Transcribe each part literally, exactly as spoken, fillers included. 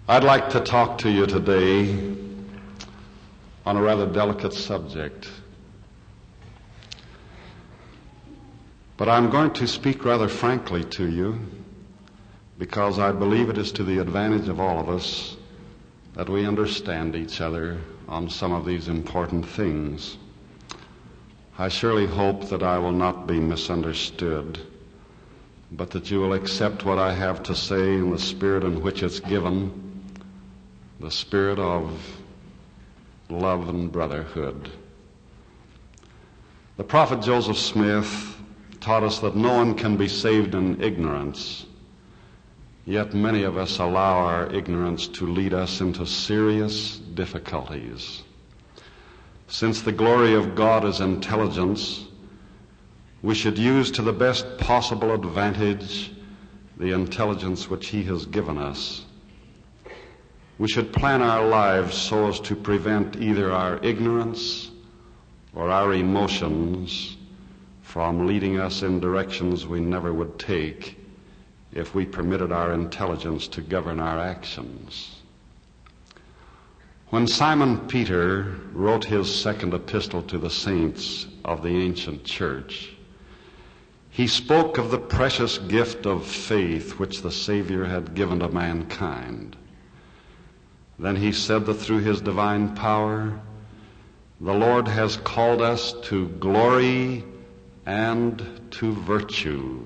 I'd like to talk to you today on a rather delicate subject. But I'm going to speak rather frankly to you because I believe it is to the advantage of all of us that we understand each other on some of these important things. I surely hope that I will not be misunderstood, but that you will accept what I have to say in the spirit in which it's given, the spirit of love and brotherhood. The prophet Joseph Smith taught us that no one can be saved in ignorance, yet many of us allow our ignorance to lead us into serious difficulties. Since the glory of God is intelligence, we should use to the best possible advantage the intelligence which He has given us. We should plan our lives so as to prevent either our ignorance or our emotions from leading us in directions we never would take if we permitted our intelligence to govern our actions. When Simon Peter wrote his second epistle to the saints of the ancient church, he spoke of the precious gift of faith which the Savior had given to mankind. Then he said that through His divine power, the Lord has called us to glory and to virtue,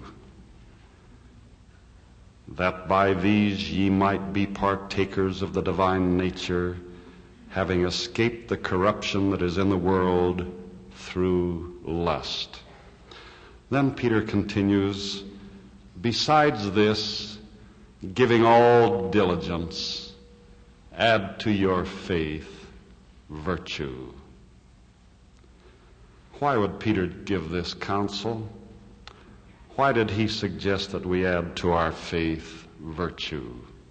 that by these ye might be partakers of the divine nature, having escaped the corruption that is in the world through lust. Then Peter continues, besides this, giving all diligence, add to your faith virtue. Why would Peter give this counsel? Why did he suggest that we add to our faith virtue?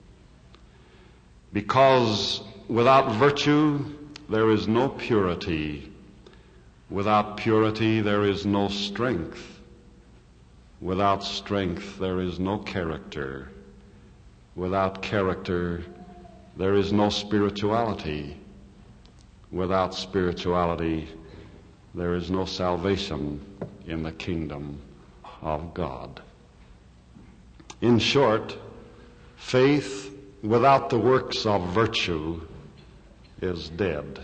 Because without virtue, there is no purity. Without purity, there is no strength. Without strength, there is no character. Without character, there is no spirituality. Without spirituality, there is no salvation in the kingdom of God. In short, faith without the works of virtue is dead.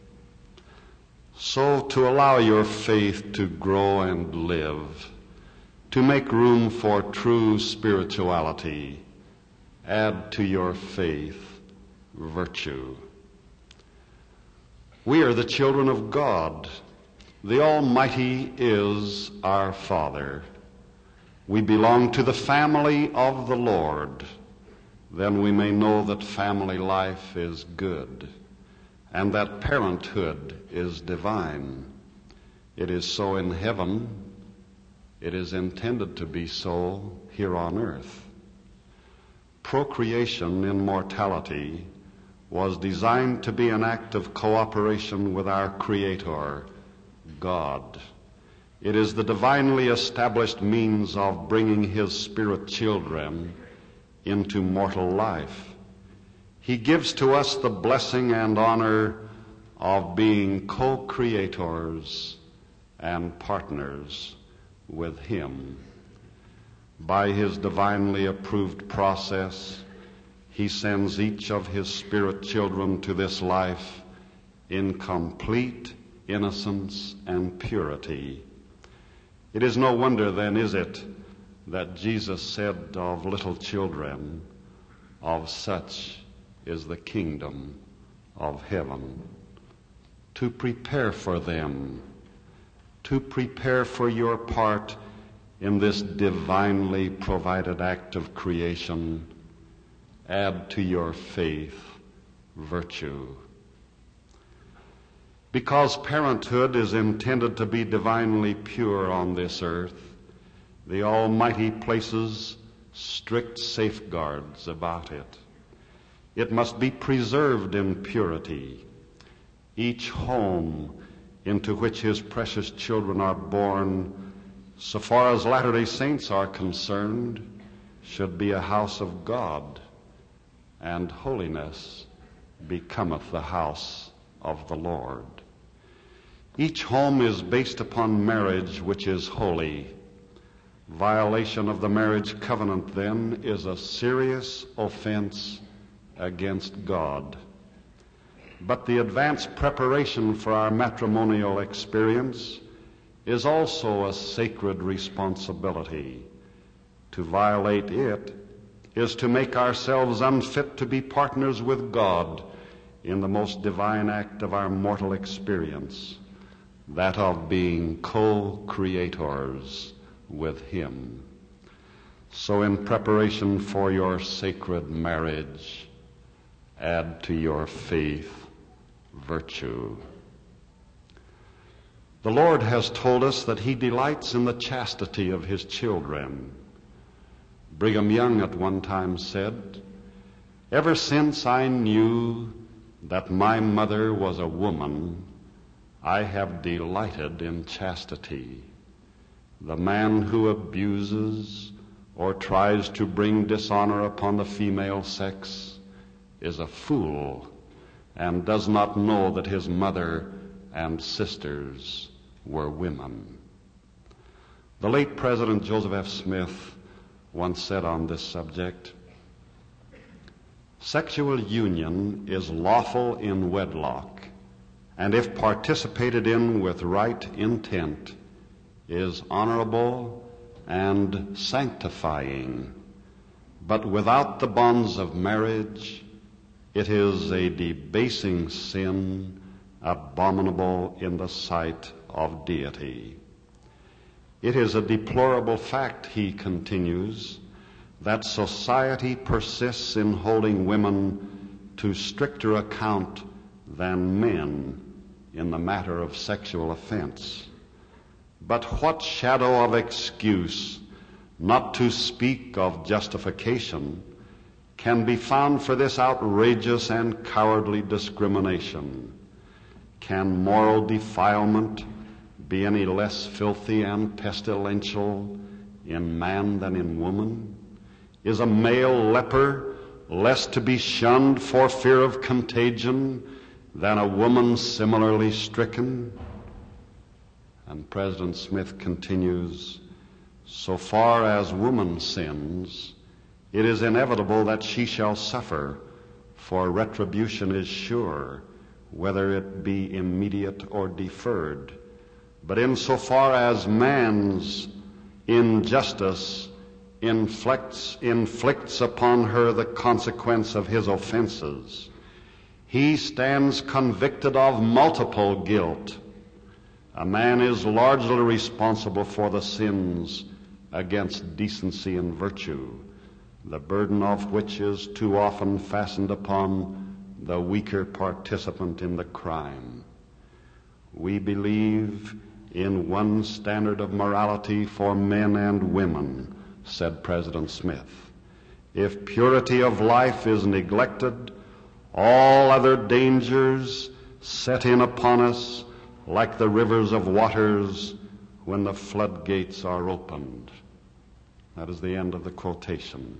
So to allow your faith to grow and live, to make room for true spirituality, add to your faith virtue. We are the children of God. The Almighty is our Father. We belong to the family of the Lord. Then we may know that family life is good and that parenthood is divine. It is so in heaven. It is intended to be so here on earth. Procreation in mortality was designed to be an act of cooperation with our Creator, God. It is the divinely established means of bringing His spirit children into mortal life. He gives to us the blessing and honor of being co-creators and partners with Him. By His divinely approved process, He sends each of His spirit children to this life in complete innocence and purity. It is no wonder then, is it, that Jesus said of little children, of such is the kingdom of heaven. To prepare for them, to prepare for your part in this divinely provided act of creation, add to your faith virtue. Because parenthood is intended to be divinely pure on this earth, the Almighty places strict safeguards about it. It must be preserved in purity. Each home into which His precious children are born, so far as Latter-day Saints are concerned, should be a house of God, and holiness becometh the house of the Lord. Each home is based upon marriage, which is holy. Violation of the marriage covenant, then, is a serious offense against God. But the advanced preparation for our matrimonial experience is also a sacred responsibility. To violate it is to make ourselves unfit to be partners with God in the most divine act of our mortal experience, that of being co-creators with Him. So in preparation for your sacred marriage, add to your faith virtue. The Lord has told us that He delights in the chastity of His children. Brigham Young at one time said, "Ever since I knew that my mother was a woman, I have delighted in chastity. The man who abuses or tries to bring dishonor upon the female sex is a fool and does not know that his mother and sisters were women." The late President Joseph F. Smith once said on this subject, "Sexual union is lawful in wedlock, and if participated in with right intent, is honorable and sanctifying. But without the bonds of marriage, it is a debasing sin, abominable in the sight of deity." It is a deplorable fact, he continues, that society persists in holding women to stricter account than men in the matter of sexual offense. But what shadow of excuse, not to speak of justification, can be found for this outrageous and cowardly discrimination? Can moral defilement be any less filthy and pestilential in man than in woman? Is a male leper less to be shunned for fear of contagion than a woman similarly stricken? And President Smith continues, "So far as woman sins, it is inevitable that she shall suffer, for retribution is sure, whether it be immediate or deferred. But insofar as man's injustice inflicts, inflicts upon her the consequence of his offenses, he stands convicted of multiple guilt. A man is largely responsible for the sins against decency and virtue, the burden of which is too often fastened upon the weaker participant in the crime. We believe in one standard of morality for men and women," said President Smith. "If purity of life is neglected, all other dangers set in upon us like the rivers of waters when the floodgates are opened." That is the end of the quotation.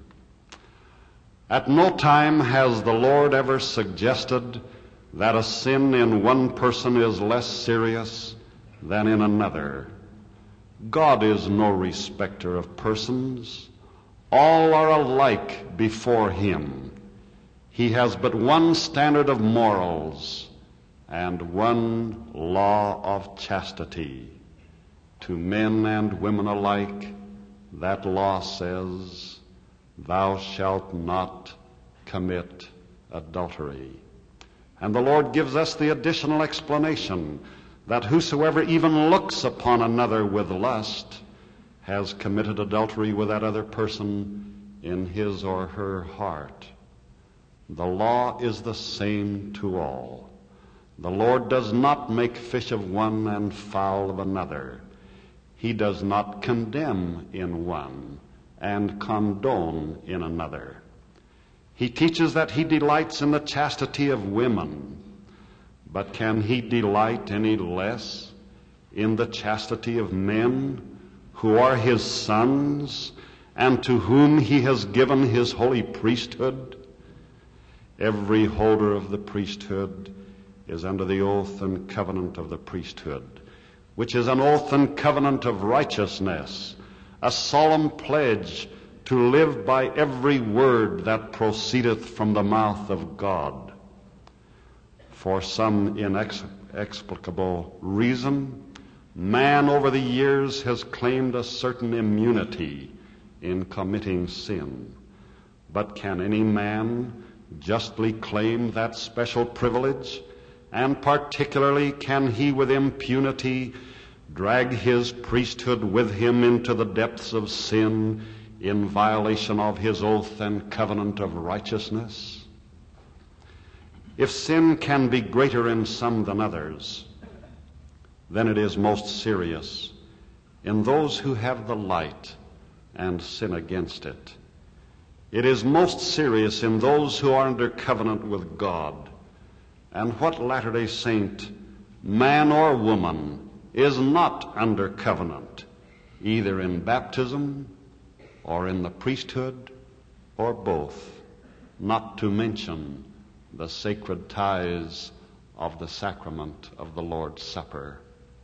At no time has the Lord ever suggested that a sin in one person is less serious than in another. God is no respecter of persons. All are alike before Him. He has but one standard of morals and one law of chastity. To men and women alike, that law says, "Thou shalt not commit adultery." And the Lord gives us the additional explanation that whosoever even looks upon another with lust has committed adultery with that other person in his or her heart. The law is the same to all. The Lord does not make fish of one and fowl of another. He does not condemn in one and condone in another. He teaches that He delights in the chastity of women, but can He delight any less in the chastity of men who are His sons and to whom He has given His holy priesthood? Every holder of the priesthood is under the oath and covenant of the priesthood, which is an oath and covenant of righteousness, a solemn pledge to live by every word that proceedeth from the mouth of God. For some inexplicable reason, man over the years has claimed a certain immunity in committing sin. But can any man justly claim that special privilege? And particularly, can he with impunity drag his priesthood with him into the depths of sin in violation of his oath and covenant of righteousness? If sin can be greater in some than others, then it is most serious in those who have the light and sin against it. It is most serious in those who are under covenant with God. And what Latter-day Saint, man or woman, is not under covenant, either in baptism or in the priesthood or both, not to mention the sacred ties of the sacrament of the Lord's Supper.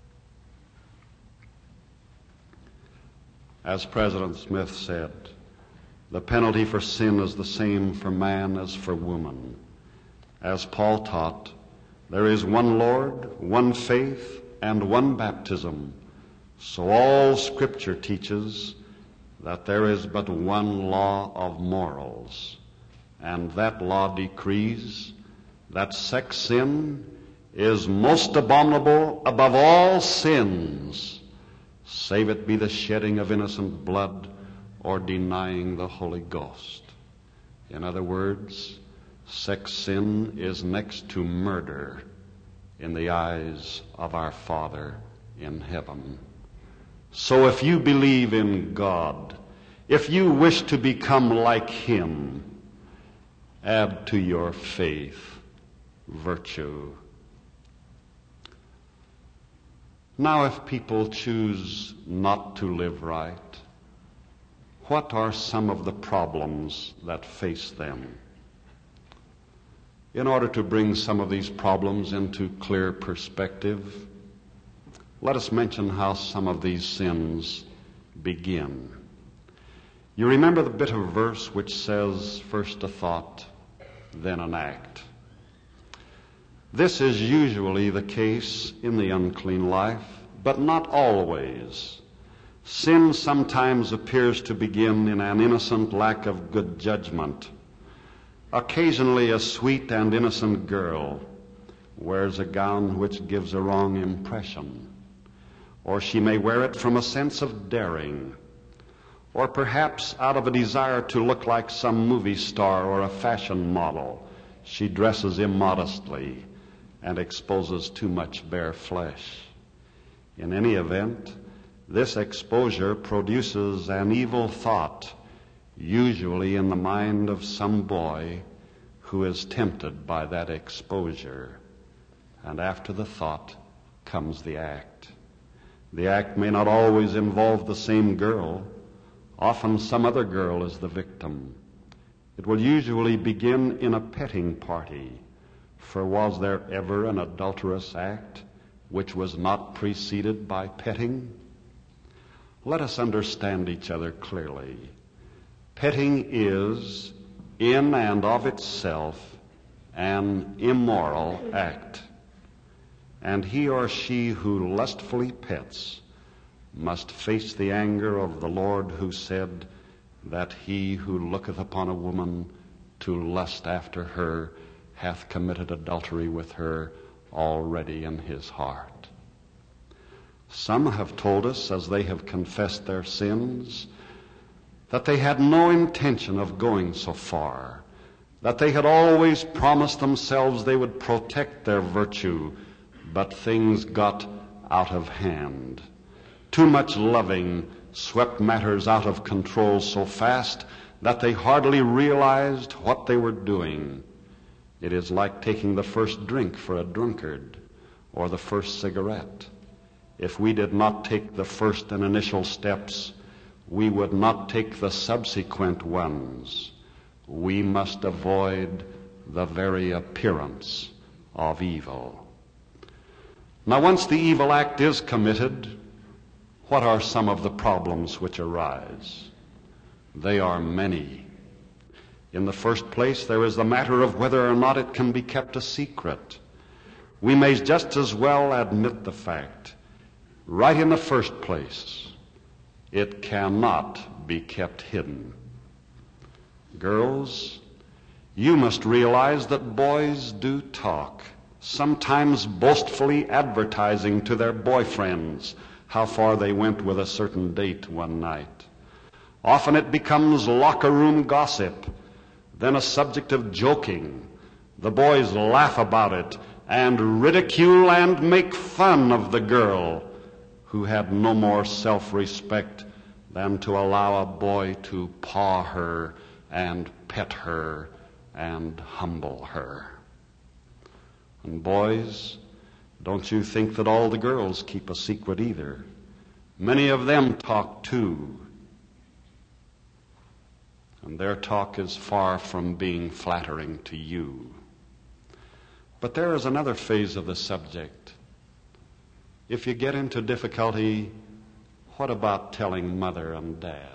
As President Smith said, the penalty for sin is the same for man as for woman. As Paul taught, there is one Lord, one faith, and one baptism. So all Scripture teaches that there is but one law of morals, and that law decrees that sex sin is most abominable above all sins, save it be the shedding of innocent blood or denying the Holy Ghost. In other words, sex sin is next to murder in the eyes of our Father in heaven. So if you believe in God, if you wish to become like Him, add to your faith virtue. Now, if people choose not to live right, what are some of the problems that face them? In order to bring some of these problems into clear perspective, let us mention how some of these sins begin. You remember the bit of verse which says, first a thought, then an act. This is usually the case in the unclean life, but not always. Sin sometimes appears to begin in an innocent lack of good judgment. Occasionally a sweet and innocent girl wears a gown which gives a wrong impression, or she may wear it from a sense of daring, or perhaps out of a desire to look like some movie star or a fashion model. She dresses immodestly and exposes too much bare flesh. In any event, this exposure produces an evil thought, usually in the mind of some boy who is tempted by that exposure. And after the thought comes the act. The act may not always involve the same girl. Often some other girl is the victim. It will usually begin in a petting party, for was there ever an adulterous act which was not preceded by petting? Let us understand each other clearly. Petting is, in and of itself, an immoral act. And he or she who lustfully pets must face the anger of the Lord, who said that he who looketh upon a woman to lust after her hath committed adultery with her already in his heart. Some have told us, as they have confessed their sins, that they had no intention of going so far, that they had always promised themselves they would protect their virtue, but things got out of hand. Too much loving swept matters out of control so fast that they hardly realized what they were doing. It is like taking the first drink for a drunkard, or the first cigarette. If we did not take the first and initial steps, we would not take the subsequent ones. We must avoid the very appearance of evil. Now, once the evil act is committed, what are some of the problems which arise? They are many. In the first place, there is the matter of whether or not it can be kept a secret. We may just as well admit the fact, right in the first place, it cannot be kept hidden. Girls, you must realize that boys do talk, sometimes boastfully advertising to their boyfriends how far they went with a certain date one night. Often it becomes locker room gossip, then a subject of joking. The boys laugh about it and ridicule and make fun of the girl who had no more self-respect than to allow a boy to paw her and pet her and humble her. And boys, don't you think that all the girls keep a secret either. Many of them talk too. And their talk is far from being flattering to you. But there is another phase of the subject. If you get into difficulty, what about telling mother and dad?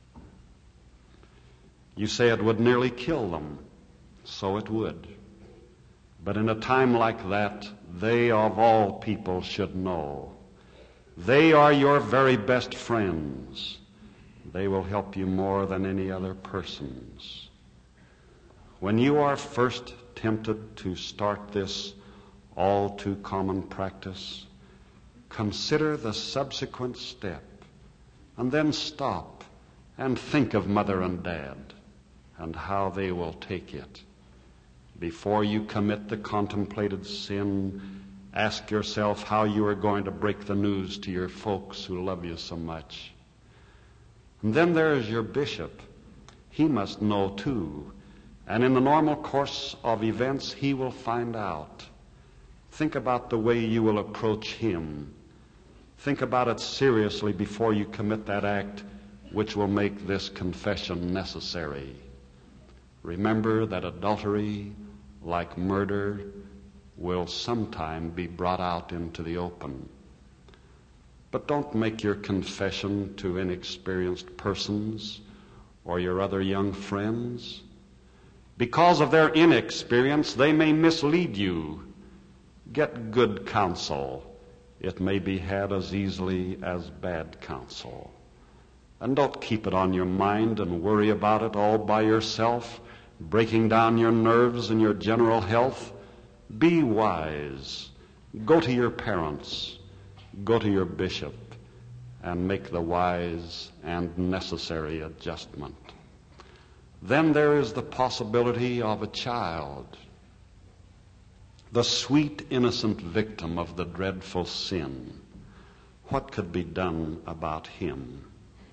You say it would nearly kill them. So it would. But in a time like that, they of all people should know. They are your very best friends. They will help you more than any other persons. When you are first tempted to start this all too common practice, consider the subsequent step, and then stop and think of mother and dad and how they will take it. Before you commit the contemplated sin, ask yourself how you are going to break the news to your folks who love you so much. And then there is your bishop. He must know too. And in the normal course of events, he will find out. Think about the way you will approach him. Think about it seriously before you commit that act which will make this confession necessary. Remember that adultery, like murder, will sometime be brought out into the open. But don't make your confession to inexperienced persons or your other young friends. Because of their inexperience, they may mislead you. Get good counsel. It may be had as easily as bad counsel. And don't keep it on your mind and worry about it all by yourself, breaking down your nerves and your general health. Be wise. Go to your parents. Go to your bishop and make the wise and necessary adjustment. Then there is the possibility of a child, the sweet, innocent victim of the dreadful sin. What could be done about him?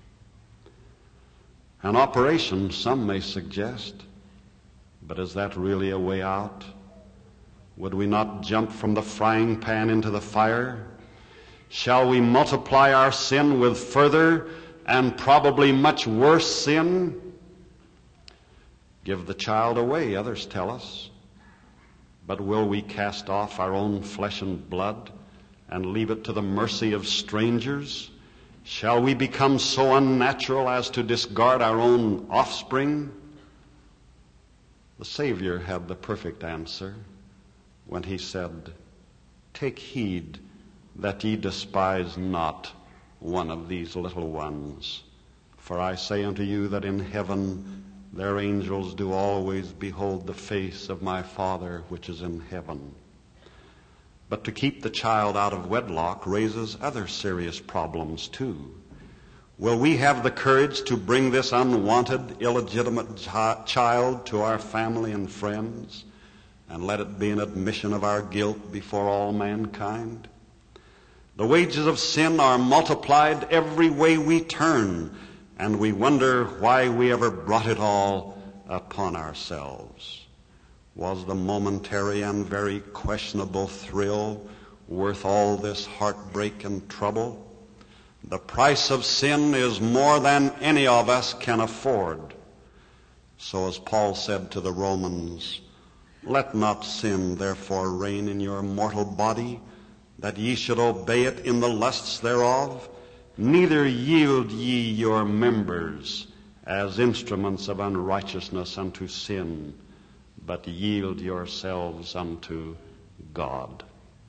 An operation, some may suggest, but is that really a way out? Would we not jump from the frying pan into the fire? Shall we multiply our sin with further and probably much worse sin? Give the child away, others tell us. But will we cast off our own flesh and blood and leave it to the mercy of strangers? Shall we become so unnatural as to discard our own offspring? The Savior had the perfect answer when he said, "Take heed that ye despise not one of these little ones. For I say unto you that in heaven their angels do always behold the face of my Father which is in heaven." But to keep the child out of wedlock raises other serious problems too. Will we have the courage to bring this unwanted, illegitimate ch- child to our family and friends and let it be an admission of our guilt before all mankind? The wages of sin are multiplied every way we turn, and we wonder why we ever brought it all upon ourselves. Was the momentary and very questionable thrill worth all this heartbreak and trouble? The price of sin is more than any of us can afford. So as Paul said to the Romans, Let not sin therefore reign in your mortal body, that ye should obey it in the lusts thereof. Neither yield ye your members as instruments of unrighteousness unto sin, but yield yourselves unto God.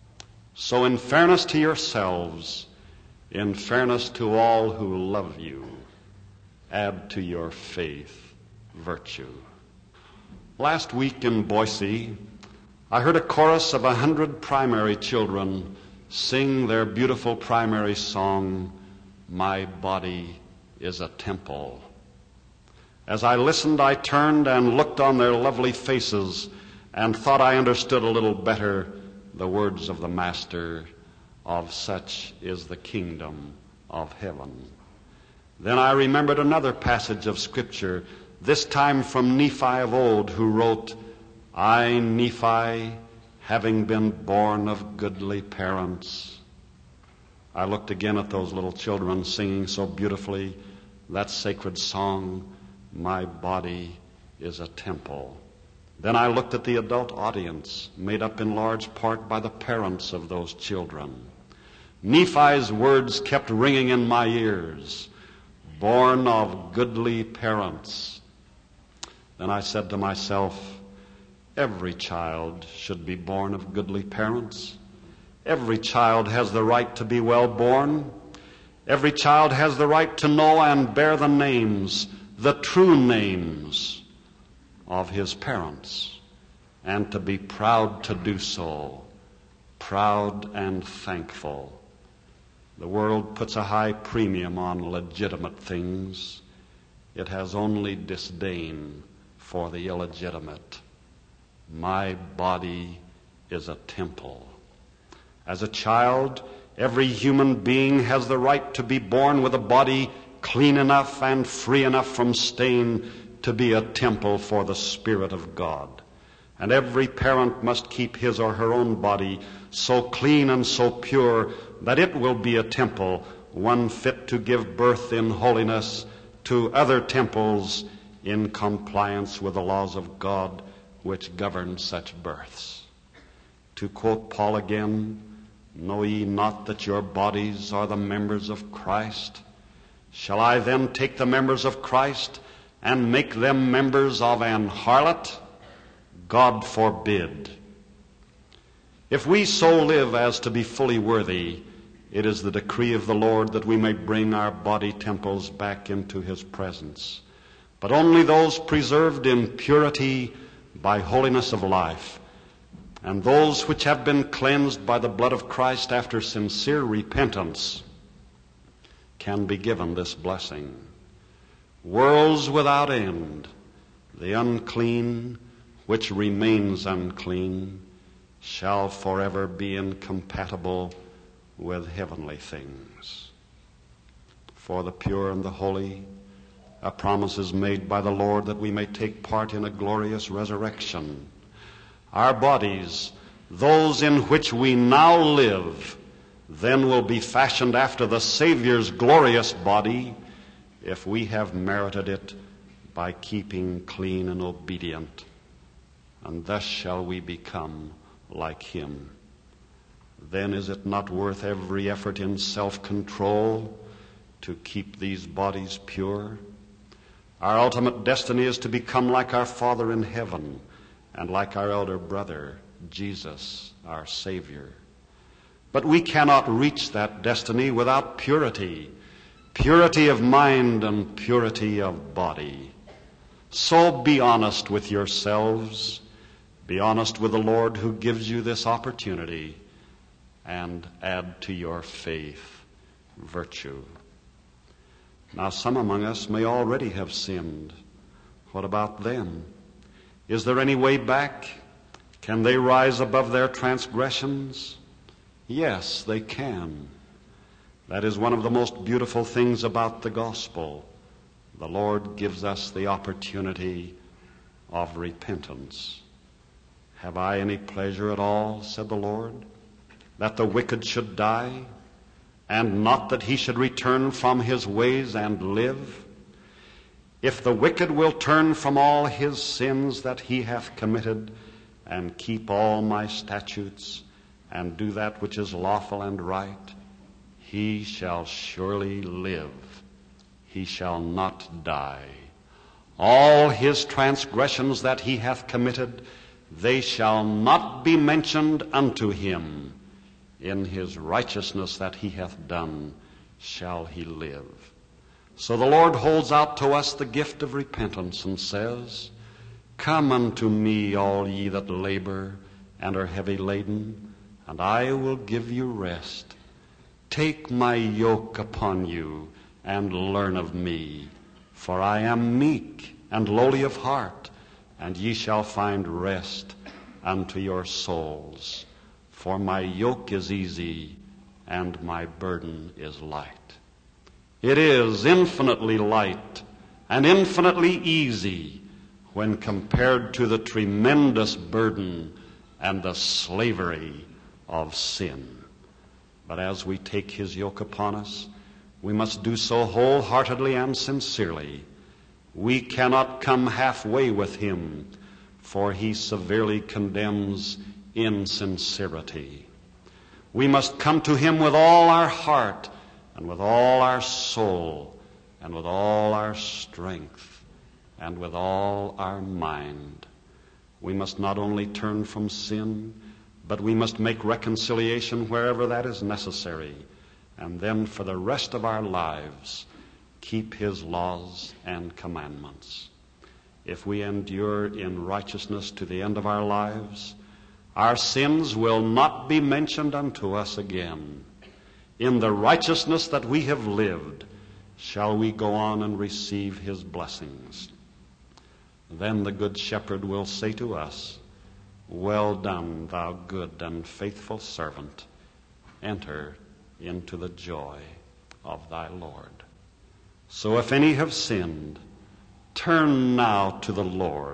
So in fairness to yourselves, in fairness to all who love you, add to your faith virtue. Last week in Boise, I heard a chorus of a hundred primary children sing their beautiful primary song, "My Body is a Temple." As I listened, I turned and looked on their lovely faces and thought I understood a little better the words of the Master, "Of such is the kingdom of heaven." Then I remembered another passage of Scripture, this time from Nephi of old, who wrote, "I, Nephi, having been born of goodly parents." I looked again at those little children singing so beautifully that sacred song, "My body is a temple." Then I looked at the adult audience, made up in large part by the parents of those children. Nephi's words kept ringing in my ears, "Born of goodly parents." Then I said to myself, every child should be born of goodly parents. Every child has the right to be well born. Every child has the right to know and bear the names, the true names of his parents, and to be proud to do so, proud and thankful. The world puts a high premium on legitimate things. It has only disdain for the illegitimate. My body is a temple. As a child, every human being has the right to be born with a body clean enough and free enough from stain to be a temple for the Spirit of God. And every parent must keep his or her own body so clean and so pure that it will be a temple, one fit to give birth in holiness to other temples in compliance with the laws of God which govern such births. To quote Paul again, "Know ye not that your bodies are the members of Christ? Shall I then take the members of Christ and make them members of an harlot? God forbid." If we so live as to be fully worthy, it is the decree of the Lord that we may bring our body temples back into his presence. But only those preserved in purity by holiness of life, and those which have been cleansed by the blood of Christ after sincere repentance, can be given this blessing. Worlds without end, the unclean, which remains unclean, shall forever be incompatible with heavenly things. For the pure and the holy, a promise is made by the Lord that we may take part in a glorious resurrection. Our bodies, those in which we now live, then will be fashioned after the Savior's glorious body, if we have merited it by keeping clean and obedient. And thus shall we become like him. Then is it not worth every effort in self-control to keep these bodies pure? Our ultimate destiny is to become like our Father in heaven and like our elder brother, Jesus, our Savior. But we cannot reach that destiny without purity, purity of mind and purity of body. So be honest with yourselves, be honest with the Lord who gives you this opportunity, and add to your faith virtue. Now, some among us may already have sinned. What about them? Is there any way back? Can they rise above their transgressions? Yes, they can. That is one of the most beautiful things about the gospel. The Lord gives us the opportunity of repentance. Have I any pleasure at all, said the Lord, that the wicked should die, and not that he should return from his ways and live? If the wicked will turn from all his sins that he hath committed, and keep all my statutes, and do that which is lawful and right, he shall surely live. He shall not die. All his transgressions that he hath committed, they shall not be mentioned unto him. In his righteousness that he hath done shall he live. So the Lord holds out to us the gift of repentance and says, Come unto me, all ye that labor and are heavy laden, and I will give you rest. Take my yoke upon you and learn of me, for I am meek and lowly of heart, and ye shall find rest unto your souls. For my yoke is easy and my burden is light. It is infinitely light and infinitely easy when compared to the tremendous burden and the slavery of sin. But as we take his yoke upon us, we must do so wholeheartedly and sincerely. We cannot come halfway with him, for he severely condemns insincerity. We must come to him with all our heart and with all our soul and with all our strength and with all our mind. We must not only turn from sin, but we must make reconciliation wherever that is necessary, and then for the rest of our lives keep his laws and commandments. If we endure in righteousness to the end of our lives, our sins will not be mentioned unto us again. In the righteousness that we have lived shall we go on and receive his blessings. Then the good shepherd will say to us, Well done, thou good and faithful servant. Enter into the joy of thy Lord. So if any have sinned, turn now to the Lord,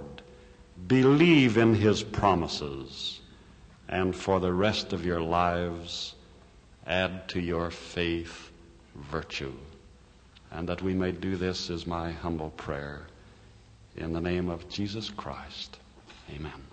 believe in his promises, and for the rest of your lives, add to your faith virtue. And that we may do this is my humble prayer. In the name of Jesus Christ, amen.